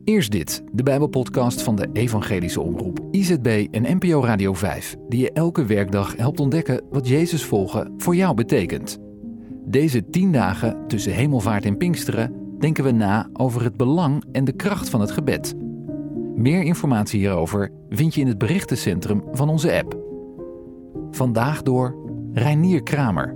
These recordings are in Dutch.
Eerst dit, de Bijbelpodcast van de Evangelische Omroep, IZB en NPO Radio 5, die je elke werkdag helpt ontdekken wat Jezus volgen voor jou betekent. Deze 10 dagen tussen Hemelvaart en Pinksteren denken we na over het belang en de kracht van het gebed. Meer informatie hierover vind je in het berichtencentrum van onze app. Vandaag door Reinier Kramer.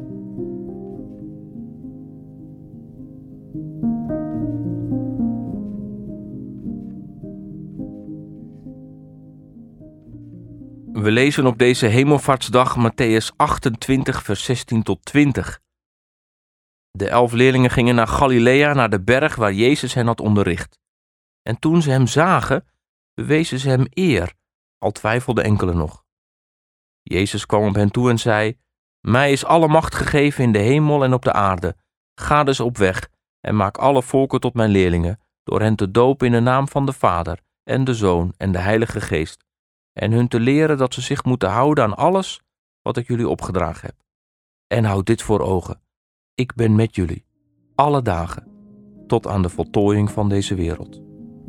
We lezen op deze Hemelvaartsdag Mattheüs 28, vers 16 tot 20. De 11 leerlingen gingen naar Galilea, naar de berg waar Jezus hen had onderricht. En toen ze hem zagen, bewezen ze hem eer, al twijfelden enkelen nog. Jezus kwam op hen toe en zei: Mij is alle macht gegeven in de hemel en op de aarde. Ga dus op weg en maak alle volken tot mijn leerlingen, door hen te dopen in de naam van de Vader en de Zoon en de Heilige Geest, en hun te leren dat ze zich moeten houden aan alles wat ik jullie opgedragen heb. En houd dit voor ogen: ik ben met jullie, alle dagen, tot aan de voltooiing van deze wereld.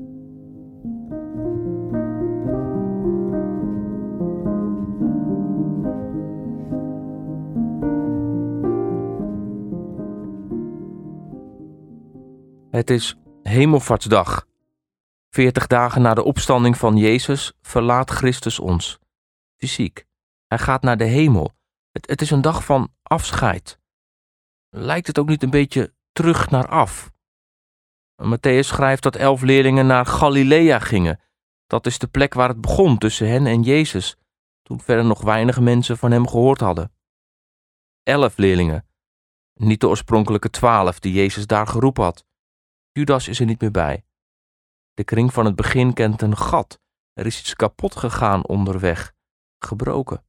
Het is Hemelvaartsdag. 40 dagen na de opstanding van Jezus verlaat Christus ons. Fysiek. Hij gaat naar de hemel. Het is een dag van afscheid. Lijkt het ook niet een beetje terug naar af? Mattheüs schrijft dat 11 leerlingen naar Galilea gingen. Dat is de plek waar het begon tussen hen en Jezus, toen verder nog weinig mensen van hem gehoord hadden. 11 leerlingen. Niet de oorspronkelijke 12 die Jezus daar geroepen had. Judas is er niet meer bij. De kring van het begin kent een gat. Er is iets kapot gegaan onderweg, gebroken.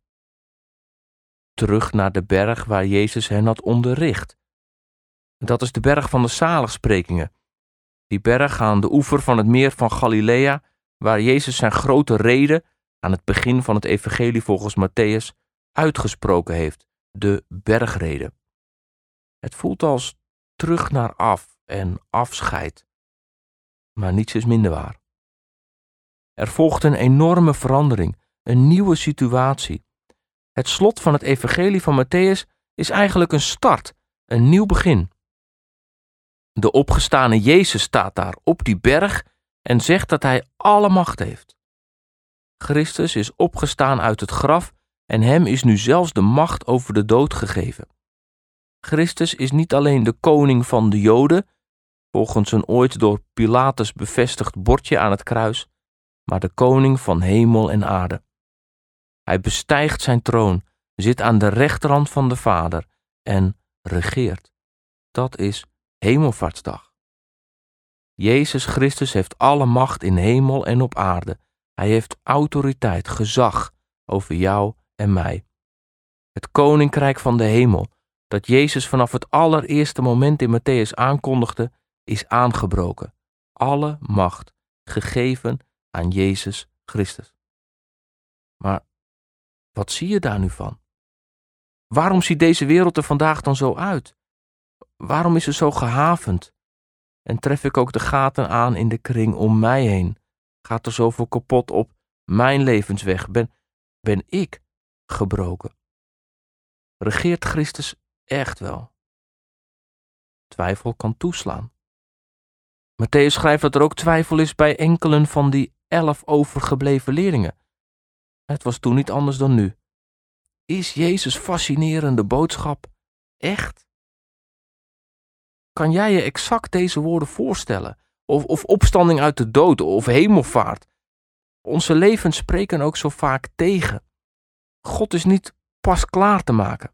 Terug naar de berg waar Jezus hen had onderricht. Dat is de berg van de zaligsprekingen. Die berg aan de oever van het meer van Galilea, waar Jezus zijn grote rede aan het begin van het evangelie volgens Mattheüs uitgesproken heeft, de bergrede. Het voelt als terug naar af en afscheid. Maar niets is minder waar. Er volgt een enorme verandering, een nieuwe situatie. Het slot van het evangelie van Mattheüs is eigenlijk een start, een nieuw begin. De opgestane Jezus staat daar op die berg en zegt dat hij alle macht heeft. Christus is opgestaan uit het graf en hem is nu zelfs de macht over de dood gegeven. Christus is niet alleen de koning van de Joden, volgens een ooit door Pilatus bevestigd bordje aan het kruis, maar de koning van hemel en aarde. Hij bestijgt zijn troon, zit aan de rechterhand van de Vader en regeert. Dat is Hemelvaartsdag. Jezus Christus heeft alle macht in hemel en op aarde. Hij heeft autoriteit, gezag over jou en mij. Het koninkrijk van de hemel, dat Jezus vanaf het allereerste moment in Mattheüs aankondigde, is aangebroken. Alle macht gegeven aan Jezus Christus. Maar wat zie je daar nu van? Waarom ziet deze wereld er vandaag dan zo uit? Waarom is ze zo gehavend? En tref ik ook de gaten aan in de kring om mij heen? Gaat er zoveel kapot op mijn levensweg? Ben ik gebroken? Regeert Christus echt wel? Twijfel kan toeslaan. Mattheüs schrijft dat er ook twijfel is bij enkelen van die 11 overgebleven leerlingen. Het was toen niet anders dan nu. Is Jezus' fascinerende boodschap echt? Kan jij je exact deze woorden voorstellen? Of opstanding uit de dood, of hemelvaart? Onze levens spreken ook zo vaak tegen. God is niet pas klaar te maken.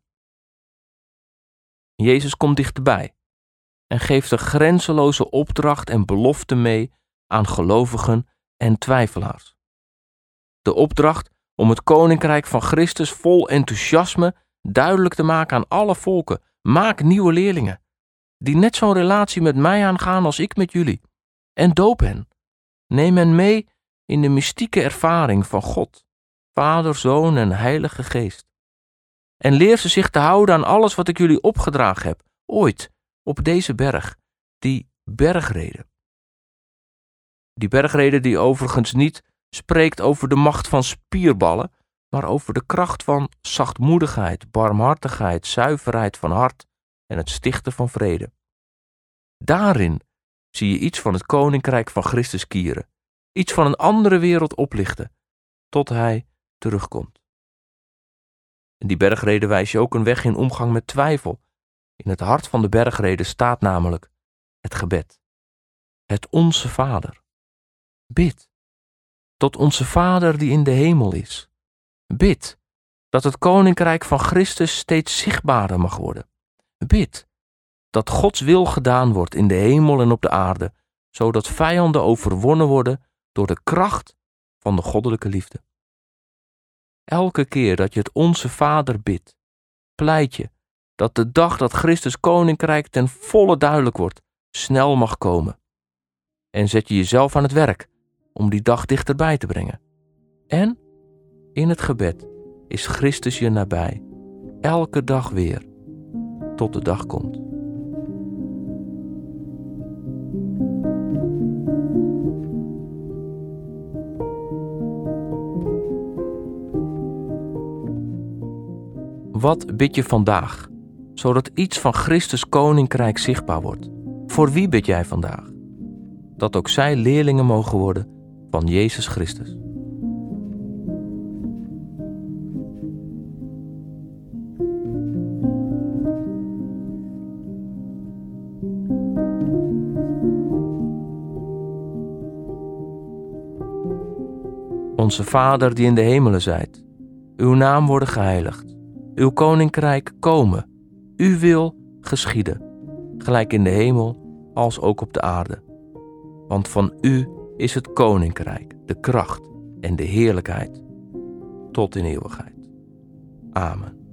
Jezus komt dichterbij en geeft een grenzeloze opdracht en belofte mee aan gelovigen en twijfelaars. De opdracht om het koninkrijk van Christus vol enthousiasme duidelijk te maken aan alle volken. Maak nieuwe leerlingen, die net zo'n relatie met mij aangaan als ik met jullie. En doop hen. Neem hen mee in de mystieke ervaring van God, Vader, Zoon en Heilige Geest. En leer ze zich te houden aan alles wat ik jullie opgedragen heb, ooit, op deze berg, die bergrede. Die bergrede die overigens niet spreekt over de macht van spierballen, maar over de kracht van zachtmoedigheid, barmhartigheid, zuiverheid van hart en het stichten van vrede. Daarin zie je iets van het koninkrijk van Christus kieren, iets van een andere wereld oplichten, tot hij terugkomt. In die bergrede wijs je ook een weg in omgang met twijfel. In het hart van de bergrede staat namelijk het gebed. Het Onze Vader. Bid tot onze Vader die in de hemel is. Bid dat het koninkrijk van Christus steeds zichtbaarder mag worden. Bid dat Gods wil gedaan wordt in de hemel en op de aarde, zodat vijanden overwonnen worden door de kracht van de goddelijke liefde. Elke keer dat je het Onze Vader bidt, pleit je dat de dag dat Christus koninkrijk ten volle duidelijk wordt, snel mag komen. En zet je jezelf aan het werk om die dag dichterbij te brengen. En in het gebed is Christus je nabij, elke dag weer, tot de dag komt. Wat bid je vandaag, zodat iets van Christus koninkrijk zichtbaar wordt? Voor wie bid jij vandaag? Dat ook zij leerlingen mogen worden van Jezus Christus. Onze Vader die in de hemelen zijt, uw naam worden geheiligd. Uw koninkrijk komen, uw wil geschieden, gelijk in de hemel als ook op de aarde. Want van u is het koninkrijk, de kracht en de heerlijkheid, tot in eeuwigheid. Amen.